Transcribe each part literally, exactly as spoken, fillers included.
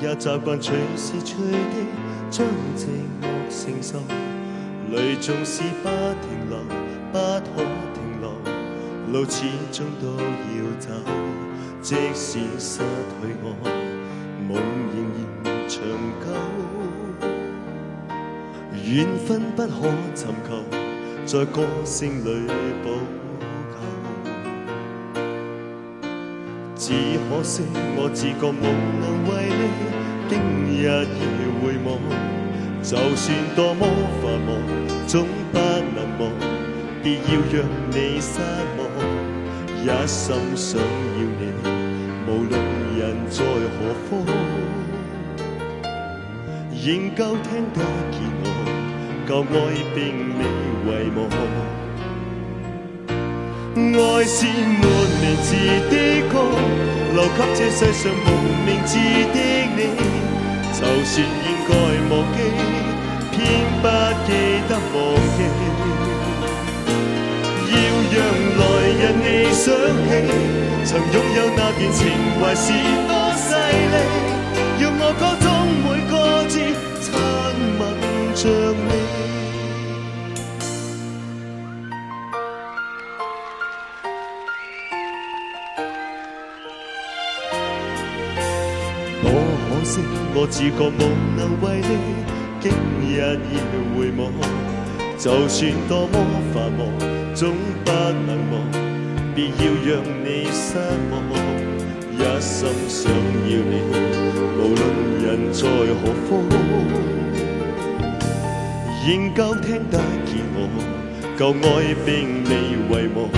也習慣隨時隨地將寂寞承受，淚縱是不停留，不可停留，路始終都要走。即使失去我，夢仍然長久。緣分不可尋求，在歌聲裏補救。只可惜我自覺無能為力，經日夜回望，就算多麼繁忙，總不能忘。別要讓你失望，一心想要你，無論人在何方，仍舊聽得見我舊愛並未遺忘。愛是沒名字的歌，留給這世上無名字的你。就算應該忘記，偏不記得忘記。要讓來日你想起，曾擁有那段情懷是多犀利。讓我歌中每個字親吻着你。多可惜，我自覺無能為力，經日夜回望，就算多麼繁忙，總不能忘。別要讓你失望，一心想要你，無論人在何方，仍舊聽得見我舊愛並未遺忘。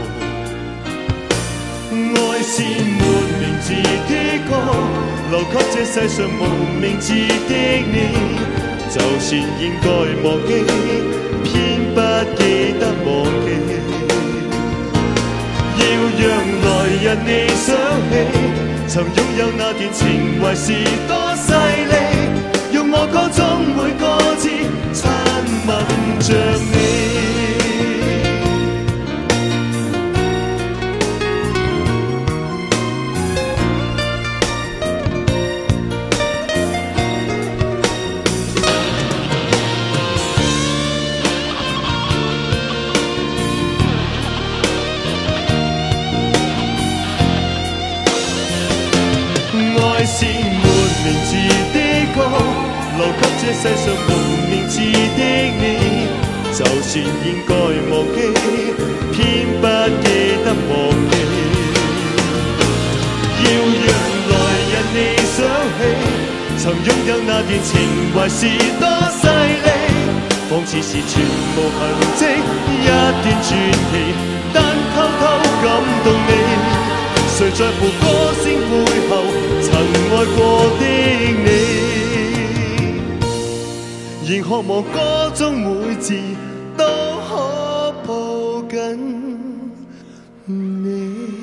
愛是沒名字的歌，留給這世上無名字的你。就算應該忘記，偏不記得忘記。要讓來日你想起，曾擁有那段情懷是多犀利。用我歌中每個字親吻着你。愛是沒名字的歌，留給這世上無名字的你。就算應該忘記，偏不記得忘記。要讓來日你想起，曾擁有那段情懷是多犀利。仿似是全無痕跡，一段傳奇，但偷偷感動你。誰在乎歌聲背後曾愛過的你，仍渴望歌中每字都可抱緊你。